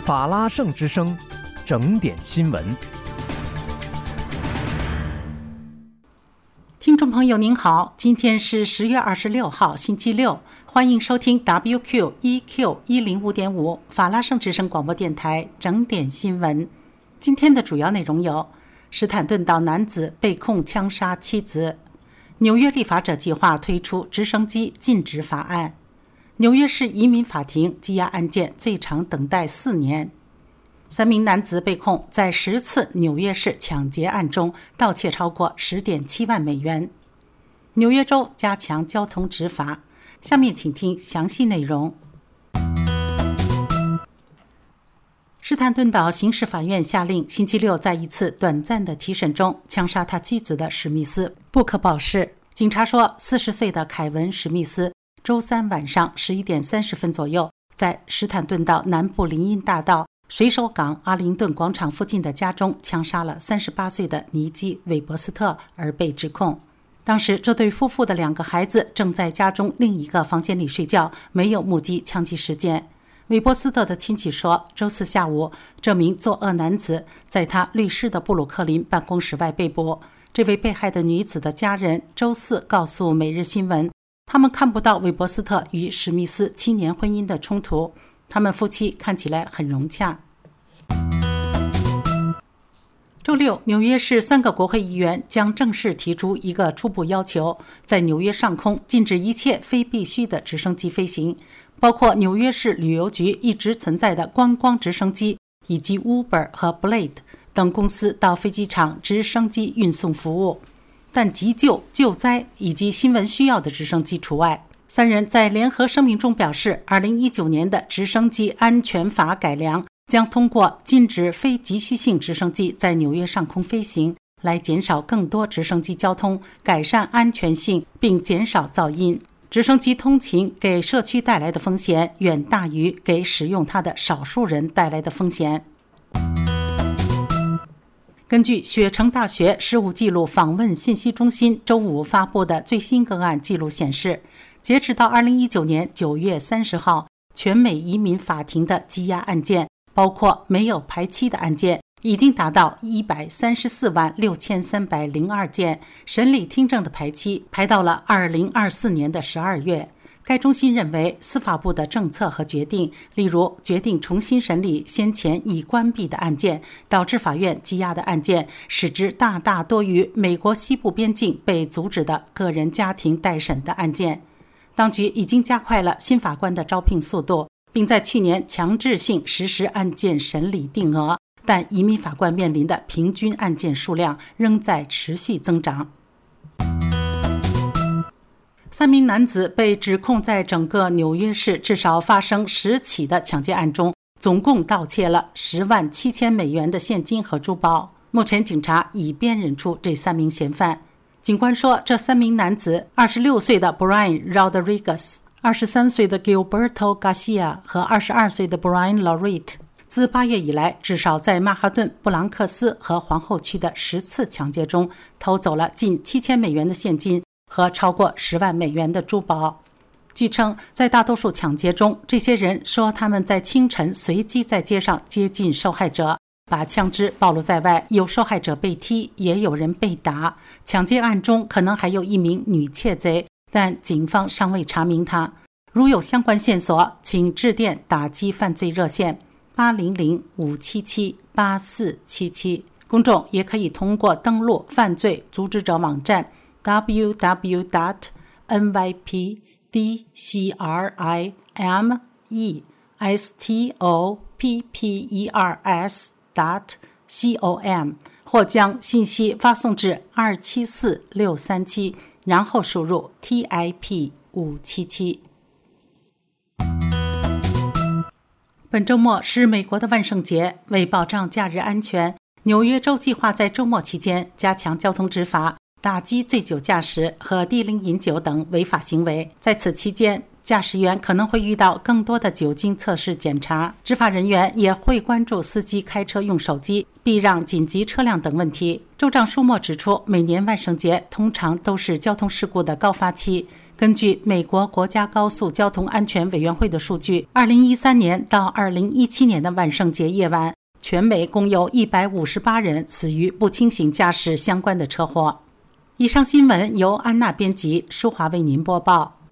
法拉盛之声，整点新闻。 听众朋友您好，今天是10月26号星期六，欢迎收听 WQEQ105.5 法拉盛之声广播电台整点新闻。今天的主要内容有：史坦顿岛男子被控枪杀妻子；纽约立法者计划推出直升机禁止法案；纽约市移民法庭羁押案件最长等待4年；3名男子被控在10次纽约市抢劫案中盗窃超过10.7万美元。纽约州加强交通执法。下面请听详细内容。史坦顿岛刑事法院下令，星期六在一次短暂的提审中枪杀他妻子的史密斯·布克堡市。警察说，40岁的凯文·史密斯周三晚上11点30分左右，在史坦顿岛南部林荫大道水手港阿灵顿广场附近的家中枪杀了38岁的尼基·韦伯斯特而被指控。当时这对夫妇的2个孩子正在家中另一个房间里睡觉，没有目击枪击事件。韦伯斯特的亲戚说，周四下午这名作恶男子在他律师的布鲁克林办公室外被捕。这位被害的女子的家人周四告诉每日新闻，他们看不到韦伯斯特与史密斯7年婚姻的冲突，他们夫妻看起来很融洽。周六，纽约市3个国会议员将正式提出一个初步要求，在纽约上空禁止一切非必须的直升机飞行，包括纽约市旅游局一直存在的观光直升机，以及 Uber 和 Blade 等公司到飞机场直升机运送服务，但急救、救灾以及新闻需要的直升机除外。3人在联合声明中表示，2019年的直升机安全法改良将通过禁止非急需性直升机在纽约上空飞行，来减少更多直升机交通，改善安全性，并减少噪音。直升机通勤给社区带来的风险远大于给使用它的少数人带来的风险。根据雪城大学事务记录访问信息中心周五发布的最新个案记录显示，截止到2019年9月30号，全美移民法庭的羁押案件，包括没有排期的案件，已经达到1346302件，审理听证的排期排到了2024年的12月。该中心认为，司法部的政策和决定，例如决定重新审理先前已关闭的案件，导致法院羁押的案件，使之大大多于美国西部边境被阻止的个人家庭待审的案件。当局已经加快了新法官的招聘速度，并在去年强制性实施案件审理定额，但移民法官面临的平均案件数量仍在持续增长。3名男子被指控在整个纽约市至少发生10起的抢劫案中，总共盗窃了10万7千美元的现金和珠宝。目前警察已辨认出这3名嫌犯。警官说，这3名男子26岁的 Brian Rodriguez、23岁的 Gilberto Garcia 和22岁的 Brian Laurit 自8月以来，至少在曼哈顿、布朗克斯和皇后区的10次抢劫中偷走了近7000美元的现金和超过10万美元的珠宝。据称，在大多数抢劫中，这些人说他们在清晨随机在街上接近受害者，把枪支暴露在外，有受害者被踢，也有人被打。抢劫案中可能还有1名女窃贼，但警方尚未查明她。如有相关线索，请致电打击犯罪热线800-577-8477。公众也可以通过登录犯罪阻止者网站 www.nypdcrimestoppers.com 或将信息发送至274637，然后输入 TIP577。本周末是美国的万圣节，为保障假日安全，纽约州计划在周末期间加强交通执法，打击醉酒驾驶和低龄饮酒等违法行为。在此期间，驾驶员可能会遇到更多的酒精测试检查，执法人员也会关注司机开车用手机、避让紧急车辆等问题。州长舒默指出，每年万圣节通常都是交通事故的高发期， 根据美国国家高速交通安全委员会的数据，2013年到2017年的万圣节夜晚，全美共有158人死于不清醒驾驶相关的车祸。以上新闻由安娜编辑，舒华为您播报。